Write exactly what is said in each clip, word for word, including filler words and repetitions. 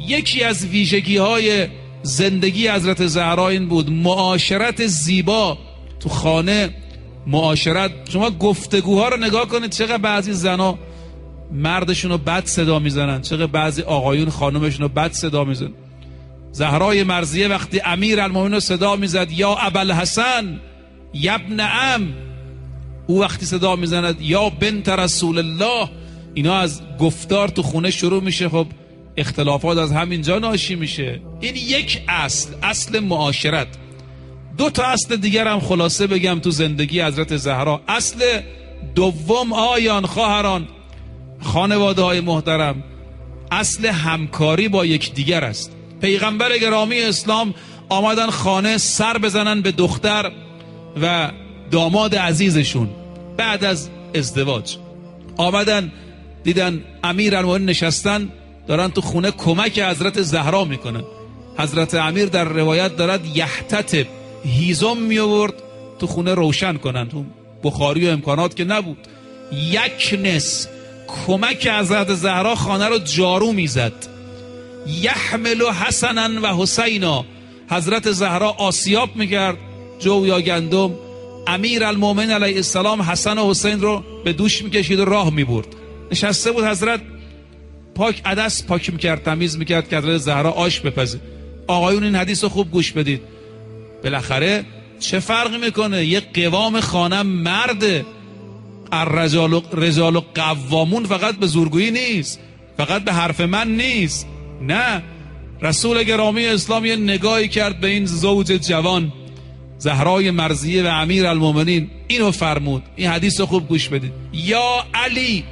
یکی از ویژگی های زندگی حضرت زهرا این بود، معاشرت زیبا تو خانه. معاشرت، شما گفتگوها رو نگاه کنید، چقدر بعضی زنا مردشون رو بد صدا میزنن، چقدر بعضی آقایون خانمشون رو بد صدا میزنن. زهرای مرضیه وقتی امیرالمومنین رو صدا میزد یا ابوالحسن یبن ام، او وقتی صدا میزند یا بنت رسول الله، اینا از گفتار تو خونه شروع میشه. خب اختلافات از همینجا ناشی میشه. این یک اصل، اصل معاشرت. دو تا اصل دیگر هم خلاصه بگم تو زندگی حضرت زهرا. اصل دوم آیان خواهران، خانواده های محترم، اصل همکاری با یکدیگر است. پیغمبر گرامی اسلام آمدن خانه سر بزنن به دختر و داماد عزیزشون بعد از ازدواج. آمدن دیدن امیرالمومنین نشستن دارن تو خونه کمک حضرت زهرا میکنن. حضرت امیر در روایت دارد یحتطب، هیزم می آورد تو خونه روشن کنن، تو بخاری و امکانات که نبود. یک نس کمک حضرت زهرا خانه رو جارو میزد. یحمل حسنا و حسینا، حضرت زهرا آسیاب میکرد، جو یا گندم. امیرالمومنین علیه السلام حسن و حسین رو به دوش میکشید و راه میبرد. نشسته بود حضرت، پاک عدس پاک میکرد، تمیز میکرد که حضرت زهرا آش بپزه. آقایون این حدیث رو خوب گوش بدید. بالاخره چه فرق میکنه؟ یک قوام خانه مرده. الرجال رجال قوامون فقط به زورگویی نیست، فقط به حرف من نیست. نه، رسول گرامی اسلام یه نگاهی کرد به این زوج جوان زهرای مرضیه و امیرالمومنین، اینو فرمود. این حدیث رو خوب گوش بدید. یا علی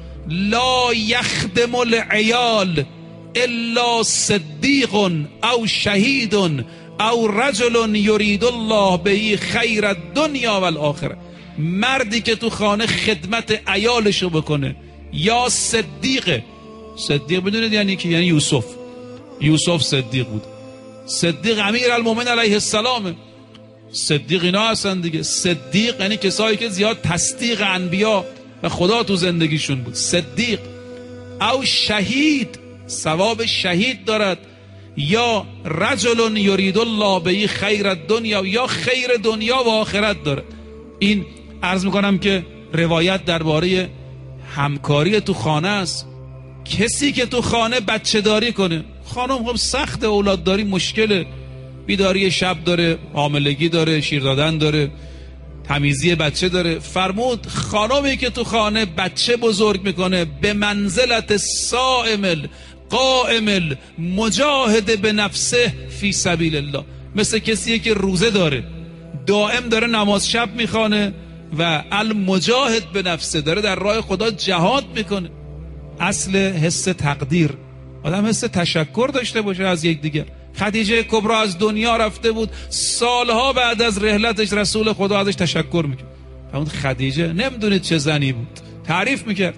لا یخدم العیال الا صدیق او شهید او رجل یرید الله به خیر الدنیا و الاخره. مردی که تو خانه خدمت عیالشو بکنه یا صدیقه. صدیق بدونید یعنی که یعنی یوسف. یوسف صدیق بود. صدیق امیرالمومنین علیه السلام. صدیق اینا هستن دیگه. صدیق یعنی کسایی که زیاد تصدیق انبیا و خدا تو زندگیشون بود. صدیق او شهید، ثواب شهید دارد. یا رجل یرید الله به خیر الدنیا، یا خیر دنیا و آخرت دارد. این عرض میکنم که روایت درباره همکاری تو خانه است. کسی که تو خانه بچه داری کنه، خانم خب سخت، اولاد داری مشکله، بیداری شب داره، حاملگی داره، شیر دادن داره، تمیزی بچه داره. فرمود خانمی که تو خانه بچه بزرگ میکنه به منزلت صائم قائم مجاهد به نفسه فی سبیل الله، مثل کسیه که روزه داره، دائم داره نماز شب میخوانه و المجاهد به نفسه، داره در راه خدا جهاد میکنه. اصل حس تقدیر، آدم حس تشکر داشته باشه از یک دیگر. خدیجه کبری از دنیا رفته بود، سالها بعد از رحلتش رسول خدا ازش تشکر میکرد. اون خدیجه نمیدونید چه زنی بود، تعریف میکرد.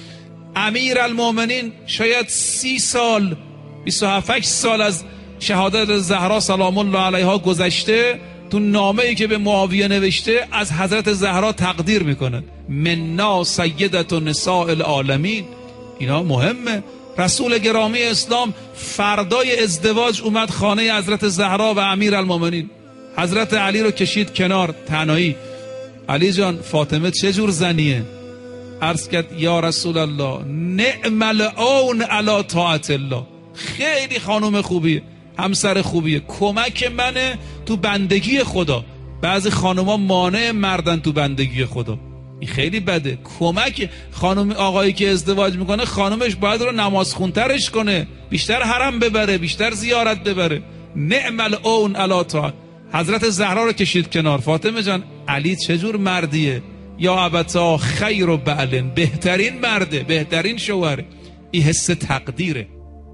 امیرالمومنین شاید سی سال بیست و هفت سال از شهادت زهرا سلام الله علیها گذشته، تو نامه‌ای که به معاویه نوشته از حضرت زهرا تقدیر میکنه. منا سیدت نساء العالمین. اینا مهمه. رسول گرامی اسلام فردای ازدواج اومد خانه حضرت زهرا و امیرالمومنین. حضرت علی رو کشید کنار، تنهایی. علی جان فاطمه چه جور زنیه؟ عرض کرد یا رسول الله نعم العون علی طاعت الله. خیلی خانم خوبیه، همسر خوبیه، کمک منه تو بندگی خدا. بعضی خانوما مانع مردن تو بندگی خدا، این خیلی بده. کمک خانم آقایی که ازدواج میکنه، خانمش باید رو نماز خونترش کنه، بیشتر حرم ببره، بیشتر زیارت ببره. نعم العون علی طاعت. حضرت زهرا رو کشید کنار. فاطمه جان علی چجور مردیه؟ یا ابتا خیر و بعلن، بهترین مرده، بهترین شوهره. این حس تقدیره.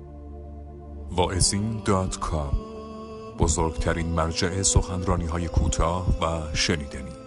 واعظین دات کام، بزرگترین مرجع سخنرانی های کوتاه و شنیدنی.